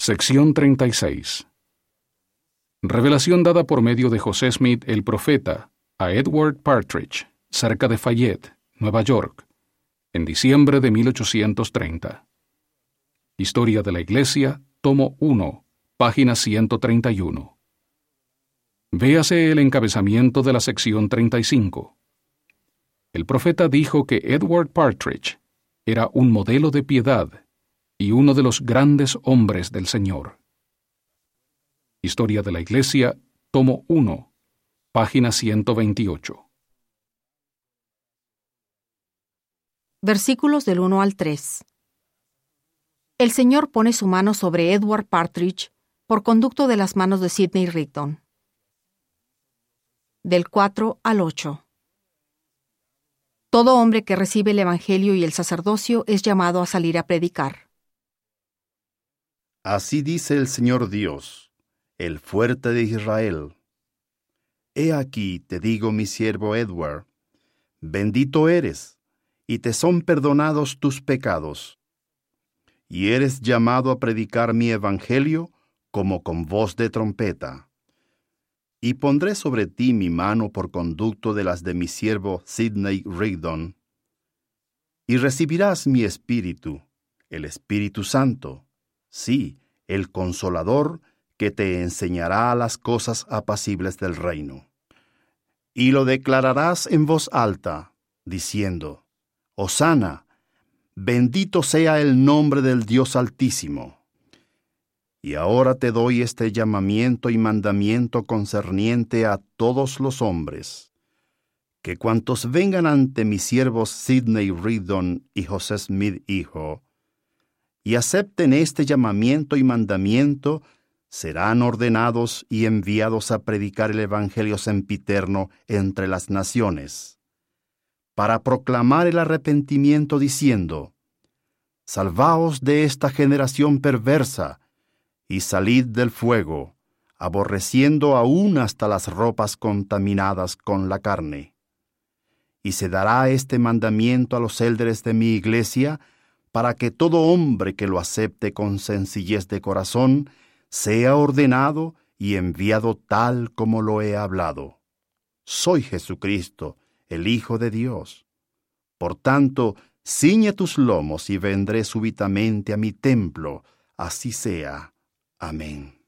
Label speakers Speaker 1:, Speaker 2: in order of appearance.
Speaker 1: Sección 36. Revelación dada por medio de José Smith el profeta a Edward Partridge, cerca de Fayette, Nueva York, en diciembre de 1830. Historia de la Iglesia, tomo 1, página 131. Véase el encabezamiento de la sección 35. El profeta dijo que Edward Partridge era un modelo de piedad y uno de los grandes hombres del Señor. Historia de la Iglesia, tomo 1, página 128.
Speaker 2: Versículos del 1 al 3. El Señor pone su mano sobre Edward Partridge por conducto de las manos de Sidney Rigdon. Del 4 al 8. Todo hombre que recibe el Evangelio y el sacerdocio es llamado a salir a predicar.
Speaker 3: Así dice el Señor Dios, el fuerte de Israel. He aquí, te digo, mi siervo Edward, bendito eres, y te son perdonados tus pecados. Y eres llamado a predicar mi evangelio como con voz de trompeta. Y pondré sobre ti mi mano por conducto de las de mi siervo Sidney Rigdon. Y recibirás mi espíritu, el Espíritu Santo, sí, el Consolador, que te enseñará las cosas apacibles del reino. Y lo declararás en voz alta, diciendo, Hosana, bendito sea el nombre del Dios Altísimo. Y ahora te doy este llamamiento y mandamiento concerniente a todos los hombres, que cuantos vengan ante mis siervos Sidney Rigdon y José Smith hijo, y acepten este llamamiento y mandamiento, serán ordenados y enviados a predicar el Evangelio sempiterno entre las naciones, para proclamar el arrepentimiento diciendo, Salvaos de esta generación perversa, y salid del fuego, aborreciendo aún hasta las ropas contaminadas con la carne. Y se dará este mandamiento a los élderes de mi iglesia, para que todo hombre que lo acepte con sencillez de corazón sea ordenado y enviado tal como lo he hablado. Soy Jesucristo, el Hijo de Dios. Por tanto, ciñe tus lomos y vendré súbitamente a mi templo. Así sea. Amén.